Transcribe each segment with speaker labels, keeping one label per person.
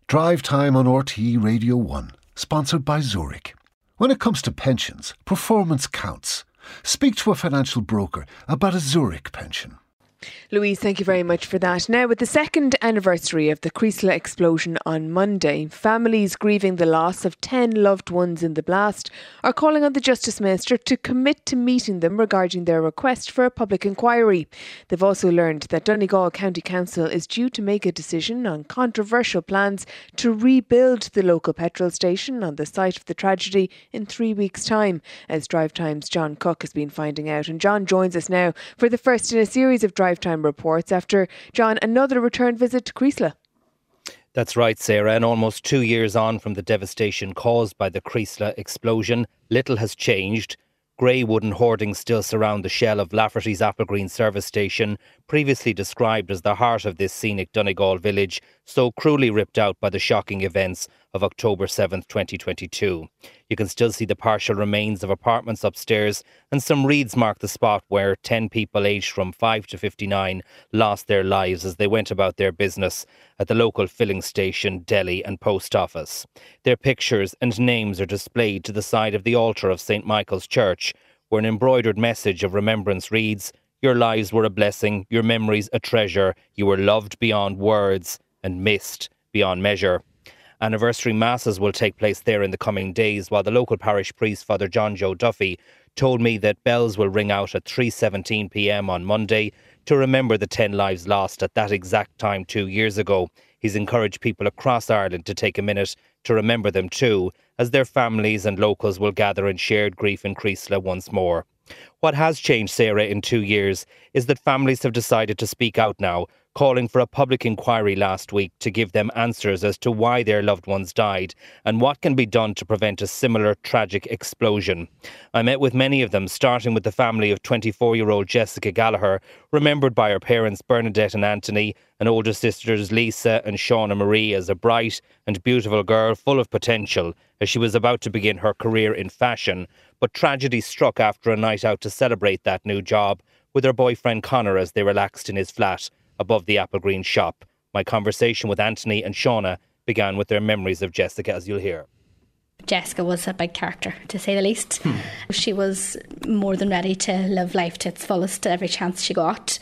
Speaker 1: Drive Time on RTE Radio 1, sponsored by Zurich. When it comes to pensions, performance counts. Speak to a financial broker about a Zurich pension.
Speaker 2: Louise, thank you very much for that. Now, with the second anniversary of the Creasla explosion on Monday, families grieving the loss of 10 loved ones in the blast are calling on the Justice Minister to commit to meeting them regarding their request for a public inquiry. They've also learned that Donegal County Council is due to make a decision on controversial plans to rebuild the local petrol station on the site of the tragedy in 3 weeks' time, as Drive Time's John Cook has been finding out. And John joins us now for the first in a series of Drive Time reports after, John, another return visit to Creasla.
Speaker 3: That's right, Sarah, and almost 2 years on from the devastation caused by the Creasla explosion, little has changed. Grey wooden hoardings still surround the shell of Lafferty's Applegreen service station, previously described as the heart of this scenic Donegal village, so cruelly ripped out by the shocking events of October 7th, 2022. You can still see the partial remains of apartments upstairs, and some reeds mark the spot where 10 people aged from 5 to 59 lost their lives as they went about their business at the local filling station, deli and post office. Their pictures and names are displayed to the side of the altar of St. Michael's Church, where an embroidered message of remembrance reads, "Your lives were a blessing, your memories a treasure, you were loved beyond words and missed beyond measure." Anniversary masses will take place there in the coming days, while the local parish priest, Father John Joe Duffy, told me that bells will ring out at 3:17 p.m. on Monday to remember the 10 lives lost at that exact time 2 years ago. He's encouraged people across Ireland to take a minute to remember them too, as their families and locals will gather in shared grief in Creasla once more. What has changed, Sarah, in 2 years is that families have decided to speak out now, calling for a public inquiry last week to give them answers as to why their loved ones died and what can be done to prevent a similar tragic explosion. I met with many of them, starting with the family of 24-year-old Jessica Gallagher, remembered by her parents Bernadette and Anthony, and older sisters Lisa and Shauna Marie as a bright and beautiful girl full of potential as she was about to begin her career in fashion. But tragedy struck after a night out to celebrate that new job with her boyfriend Connor as they relaxed in his flat above the Applegreen shop. My conversation with Anthony and Shauna began with their memories of Jessica, as you'll hear.
Speaker 4: Jessica was a big character, to say the least. She was more than ready to live life to its fullest every chance she got.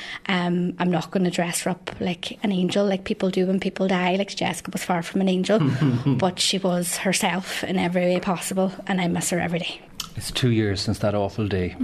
Speaker 4: I'm not going to dress her up like an angel like people do when people die. Like, Jessica was far from an angel, but she was herself in every way possible, and I miss her every day.
Speaker 5: It's 2 years since that awful day.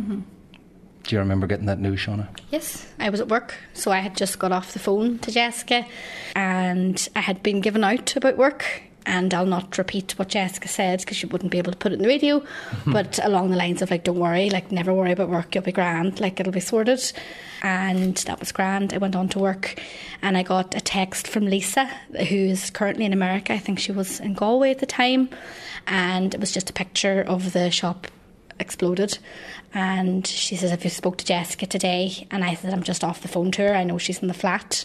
Speaker 5: Do you remember getting that news, Shauna?
Speaker 4: Yes, I was at work, so I had just got off the phone to Jessica and I had been given out about work, and I'll not repeat what Jessica said because she wouldn't be able to put it in the radio, but along the lines of, like, don't worry, like, never worry about work, you'll be grand, like, it'll be sorted. And that was grand. I went on to work and I got a text from Lisa, who is currently in America. I think she was in Galway at the time, and it was just a picture of the shop exploded, and she says, "Have you spoke to Jessica today?" And I said, "I'm just off the phone to her, I know she's in the flat."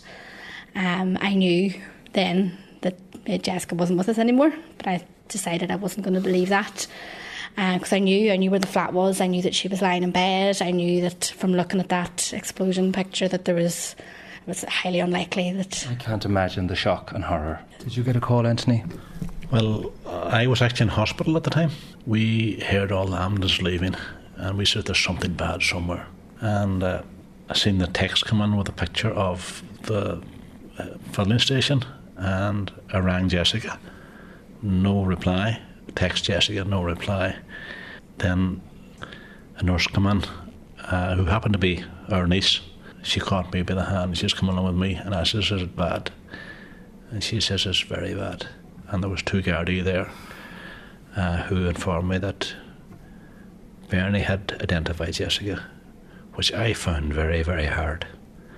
Speaker 4: I knew then that Jessica wasn't with us anymore, but I decided I wasn't going to believe that, because I knew where the flat was. I knew that she was lying in bed. I knew that from looking at that explosion picture that it was highly unlikely that...
Speaker 5: I can't imagine the shock and horror. Did you get a call, Anthony?
Speaker 6: Well, I was actually in hospital at the time. We heard all the ambulances leaving and we said there's something bad somewhere. And I seen the text come in with a picture of the filling station, and I rang Jessica. No reply. Text Jessica, no reply. Then a nurse come in who happened to be our niece. She caught me by the hand. She was coming along with me, and I says, "Is it bad?" And she says, "It's very bad." And there was 2 Gardaí there who informed me that Bernie had identified Jessica, which I found very, very hard.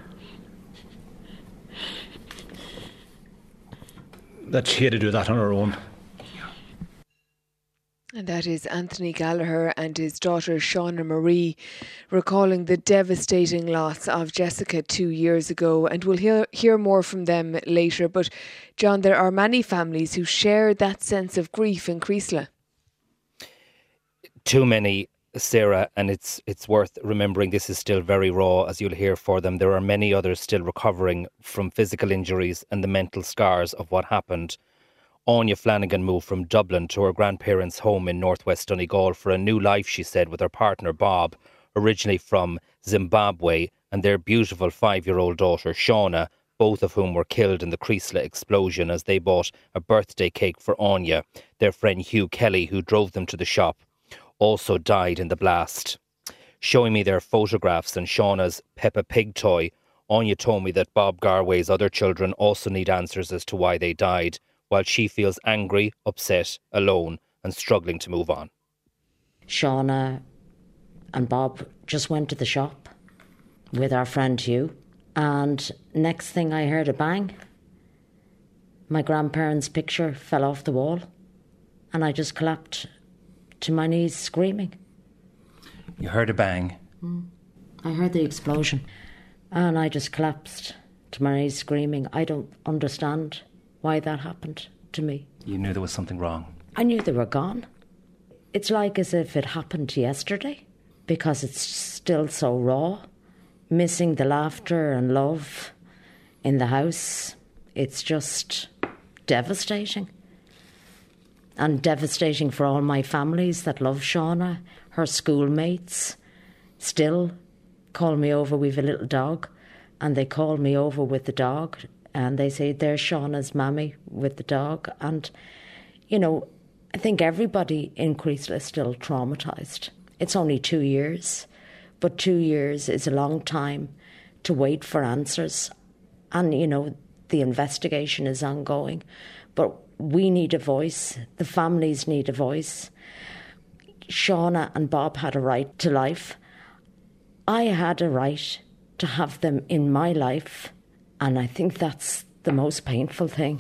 Speaker 6: That she had to do that on her own.
Speaker 2: And that is Anthony Gallagher and his daughter Shauna Marie recalling the devastating loss of Jessica 2 years ago. And we'll hear more from them later. But John, there are many families who share that sense of grief in Creasla.
Speaker 3: Too many, Sarah, and it's worth remembering this is still very raw, as you'll hear for them. There are many others still recovering from physical injuries and the mental scars of what happened Anya Flanagan moved from Dublin to her grandparents' home in northwest Donegal for a new life, she said, with her partner Bob, originally from Zimbabwe, and their beautiful 5-year-old daughter Shauna, both of whom were killed in the Creasla explosion as they bought a birthday cake for Anya. Their friend Hugh Kelly, who drove them to the shop, also died in the blast. Showing me their photographs and Shauna's Peppa Pig toy, Anya told me that Bob Garway's other children also need answers as to why they died, while she feels angry, upset, alone and struggling to move on.
Speaker 7: Shauna and Bob just went to the shop with our friend Hugh, and next thing I heard a bang. My grandparents' picture fell off the wall and I just collapsed to my knees screaming.
Speaker 5: You heard a bang?
Speaker 7: I heard the explosion and I just collapsed to my knees screaming. I don't understand why that happened to me.
Speaker 5: You knew there was something wrong?
Speaker 7: I knew they were gone. It's like as if it happened yesterday, because it's still so raw. Missing the laughter and love in the house. It's just devastating. And devastating for all my families that love Shauna. Her schoolmates still call me over. We've a little dog, and they call me over with the dog, and they say, there's Shauna's mammy with the dog. And, you know, I think everybody in Creasla is still traumatised. It's only 2 years. But 2 years is a long time to wait for answers. And, you know, the investigation is ongoing. But we need a voice. The families need a voice. Shauna and Bob had a right to life. I had a right to have them in my life. And I think that's the most painful thing.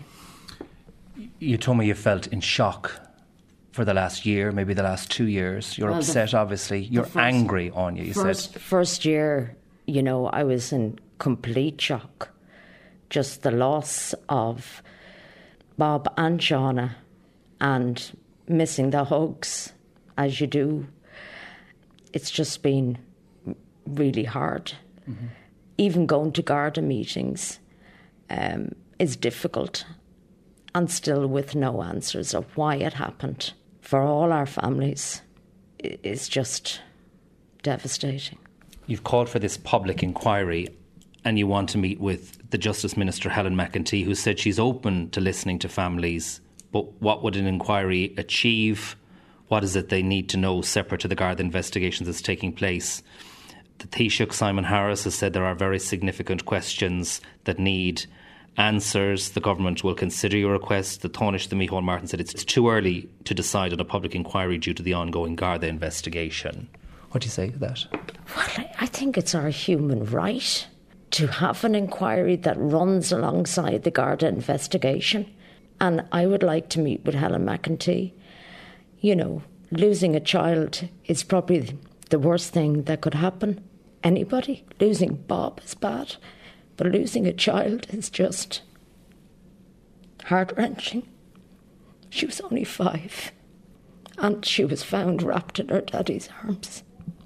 Speaker 5: You told me you felt in shock for the last year, maybe the last 2 years. You're upset, obviously. You're angry, Anya, you said.
Speaker 7: First year, you know, I was in complete shock. Just the loss of Bob and Shauna and missing the hugs, as you do. It's just been really hard. Mm-hmm. Even going to Garda meetings is difficult, and still with no answers of why it happened. For all our families, it's just devastating.
Speaker 5: You've called for this public inquiry and you want to meet with the Justice Minister, Helen McEntee, who said she's open to listening to families. But what would an inquiry achieve? What is it they need to know separate to the Garda investigations that's taking place? The Taoiseach, Simon Harris, has said there are very significant questions that need answers. The government will consider your request. The Taoiseach, the Micheál Martin, said it's too early to decide on a public inquiry due to the ongoing Garda investigation. What do you say to that?
Speaker 7: Well, I think it's our human right to have an inquiry that runs alongside the Garda investigation. And I would like to meet with Helen McEntee. You know, losing a child is probably the worst thing that could happen. Anybody. Losing Bob is bad. But losing a child is just heart-wrenching. She was only 5, and she was found wrapped in her daddy's arms.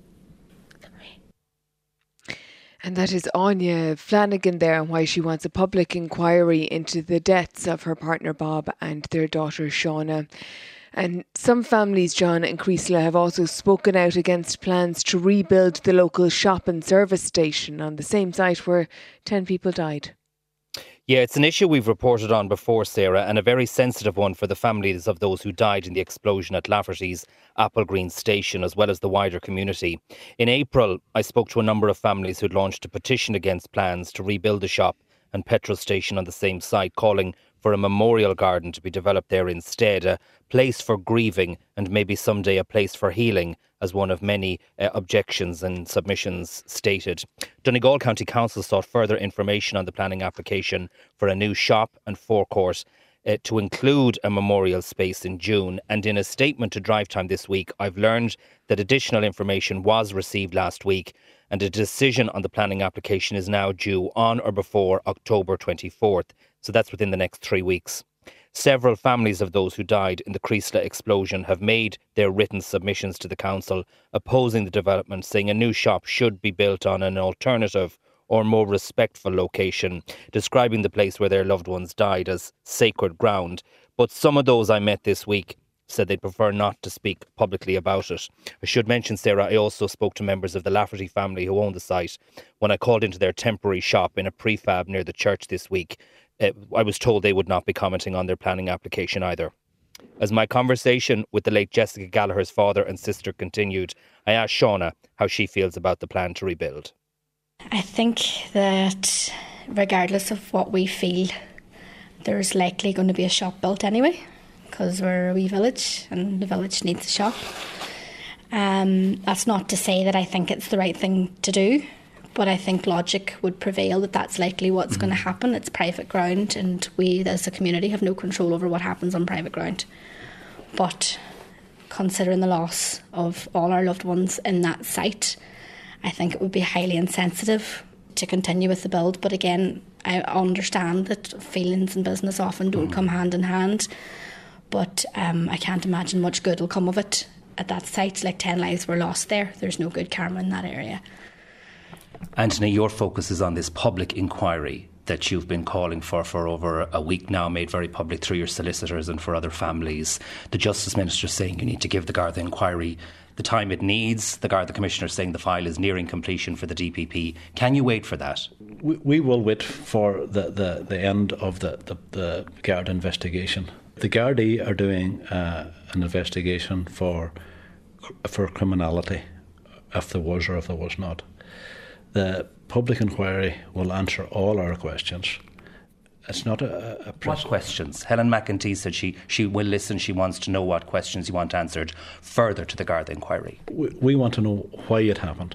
Speaker 2: And that is Anya Flanagan there, and why she wants a public inquiry into the deaths of her partner Bob and their daughter Shauna. And some families, John, in Creasla have also spoken out against plans to rebuild the local shop and service station on the same site where 10 people died.
Speaker 3: Yeah, it's an issue we've reported on before, Sarah, and a very sensitive one for the families of those who died in the explosion at Lafferty's Applegreen station, as well as the wider community. In April, I spoke to a number of families who'd launched a petition against plans to rebuild the shop and petrol station on the same site, calling for a memorial garden to be developed there instead, a place for grieving and maybe someday a place for healing, as one of many objections and submissions stated. Donegal County Council sought further information on the planning application for a new shop and forecourt to include a memorial space in June. And in a statement to Drive Time this week, I've learned that additional information was received last week and a decision on the planning application is now due on or before October 24th. So that's within the next 3 weeks. Several families of those who died in the Creasla explosion have made their written submissions to the council opposing the development, saying a new shop should be built on an alternative or more respectful location, describing the place where their loved ones died as sacred ground. But some of those I met this week said they'd prefer not to speak publicly about it. I should mention, Sarah, I also spoke to members of the Lafferty family who own the site. When I called into their temporary shop in a prefab near the church this week, I was told they would not be commenting on their planning application either. As my conversation with the late Jessica Gallagher's father and sister continued, I asked Shauna how she feels about the plan to rebuild.
Speaker 4: I think that regardless of what we feel, there's likely going to be a shop built anyway, because we're a wee village and the village needs a shop. That's not to say that I think it's the right thing to do, but I think logic would prevail that that's likely what's going to happen. It's private ground and we as a community have no control over what happens on private ground. But considering the loss of all our loved ones in that site, I think it would be highly insensitive to continue with the build. But again, I understand that feelings and business often don't come hand in hand. But I can't imagine much good will come of it at that site. Like 10 lives were lost there. There's no good karma in that area.
Speaker 5: Anthony, your focus is on this public inquiry that you've been calling for over a week now, made very public through your solicitors and for other families. The Justice Minister saying you need to give the Garda inquiry the time it needs. The Garda Commissioner saying the file is nearing completion for the DPP. Can you wait for that?
Speaker 6: We will wait for the end of the Garda investigation. The Gardaí are doing an investigation for criminality, if there was or if there was not. The public inquiry will answer all our questions. It's not a
Speaker 5: What questions? Helen McEntee said she will listen. She wants to know what questions you want answered further to the Garda inquiry.
Speaker 6: We want to know why it happened.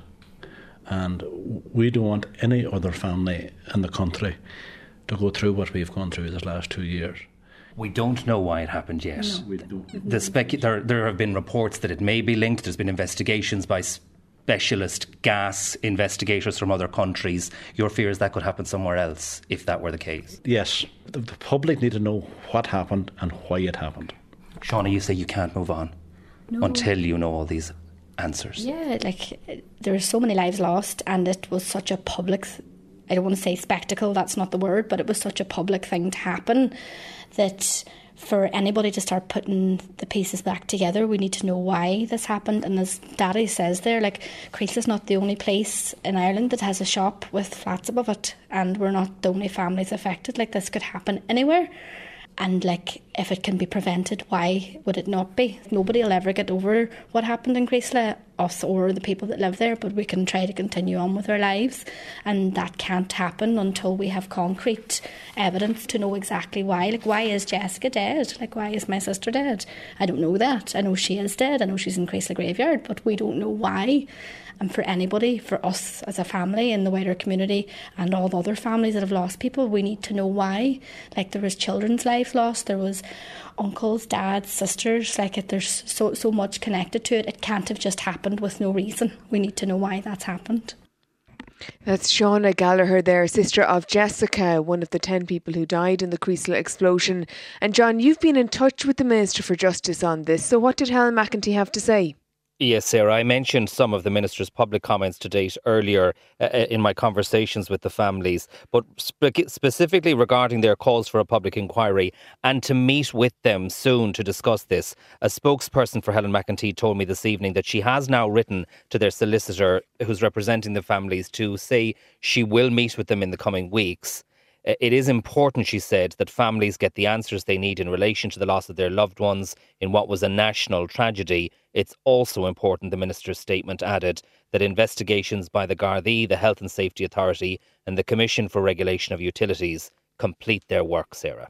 Speaker 6: And we don't want any other family in the country to go through what we've gone through these last 2 years.
Speaker 5: We don't know why it happened yet.
Speaker 6: No, we don't.
Speaker 5: There have been reports that it may be linked. There's been investigations by specialist gas investigators from other countries. Your fear is that could happen somewhere else if that were the case?
Speaker 6: Yes. The public need to know what happened and why it happened.
Speaker 5: Shauna, you say you can't move on until you know all these answers.
Speaker 4: Yeah, there are so many lives lost and it was such a public, I don't want to say spectacle, that's not the word, but it was such a public thing to happen that for anybody to start putting the pieces back together, we need to know why this happened. And as Daddy says there, Creasy is not the only place in Ireland that has a shop with flats above it, and we're not the only families affected. This could happen anywhere. And if it can be prevented, why would it not be? Nobody will ever get over what happened in Creasy, us or the people that live there, but we can try to continue on with our lives, and that can't happen until we have concrete evidence to know exactly why. Why is Jessica dead? Why is my sister dead? I don't know that. I know she is dead. I know she's in Creasy Graveyard, but we don't know why. And for anybody, for us as a family in the wider community and all the other families that have lost people, we need to know why. There was children's lives lost, there was uncles, dads, sisters. There's so much connected to it. It can't have just happened with no reason. We need to know why that's happened.
Speaker 2: That's Shauna Gallagher there, sister of Jessica, one of the 10 people who died in the Creasy explosion. And John, you've been in touch with the Minister for Justice on this. So what did Helen McEntee have to say?
Speaker 3: Yes, Sarah, I mentioned some of the Minister's public comments to date earlier in my conversations with the families, but specifically regarding their calls for a public inquiry and to meet with them soon to discuss this. A spokesperson for Helen McEntee told me this evening that she has now written to their solicitor who's representing the families to say she will meet with them in the coming weeks. It is important, she said, that families get the answers they need in relation to the loss of their loved ones in what was a national tragedy. It's also important, the Minister's statement added, that investigations by the Gardaí, the Health and Safety Authority and the Commission for Regulation of Utilities complete their work, Sarah.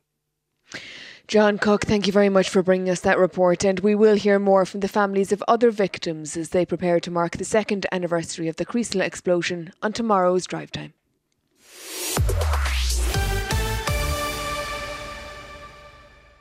Speaker 2: John Cook, thank you very much for bringing us that report, and we will hear more from the families of other victims as they prepare to mark the 2nd anniversary of the Creasy explosion on tomorrow's Drive Time.